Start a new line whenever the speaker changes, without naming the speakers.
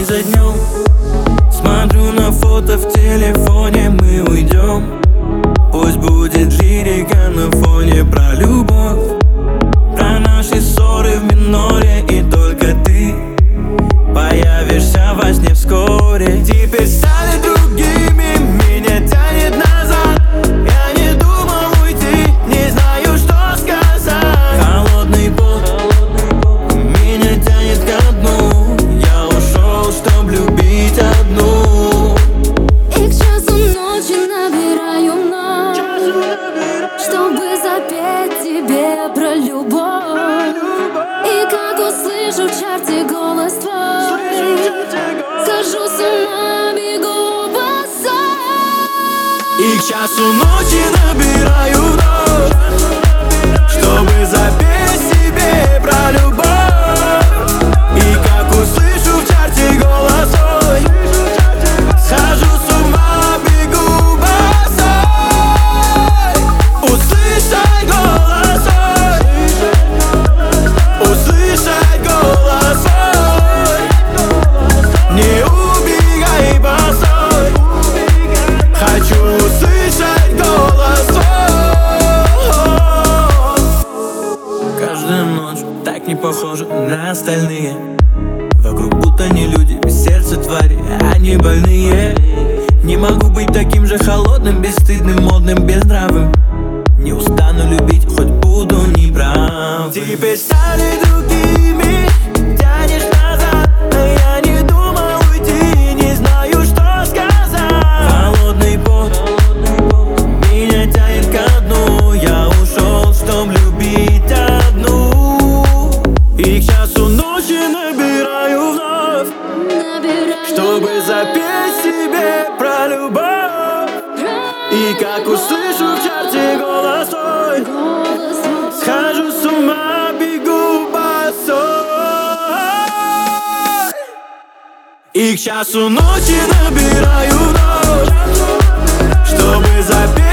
за днем смотрю на фото в телефоне, мы уйдем. Пусть будет лирика на фоне про любовь, про наши ссоры в миноре, и только ты появишься во сне вскоре. Теперь стали другими, меня тянет назад. Я не думал уйти, не знаю, что сказать. Холодный пот меня тянет ко дну. Я ушел, чтоб любить одну.
И к часу ночи набираю вновь, чтобы запеть тебе про любовь. И как услышу в чарте голос твой, схожу с ума, бегу босой.
И к часу ночи набираю вновь, чтобы запеть себе про любовь. И как услышу в чарте голос твой, схожу с ума, бегу босой. Услышать голос твой, услышать голос твой. Не убегай босой, хочу услышать голос твой. Каждая ночь так не похожа на остальные. Вокруг будто не люди, без сердца твари, они больные. Не могу быть таким же холодным, бесстыдным, модным, безнравым. Не устану любить, хоть буду неправ. Теперь стали другими, тянешь назад. А я не думал уйти, не знаю, что сказать. Холодный пот меня тянет ко дну. Я ушел, чтоб любить одну. И к часу ночи набираю вновь, чтобы запеть себе про любовь. И как услышу в чарте голос твой, схожу с ума, бегу босой. И к часу ночи набираю вновь, чтобы запеть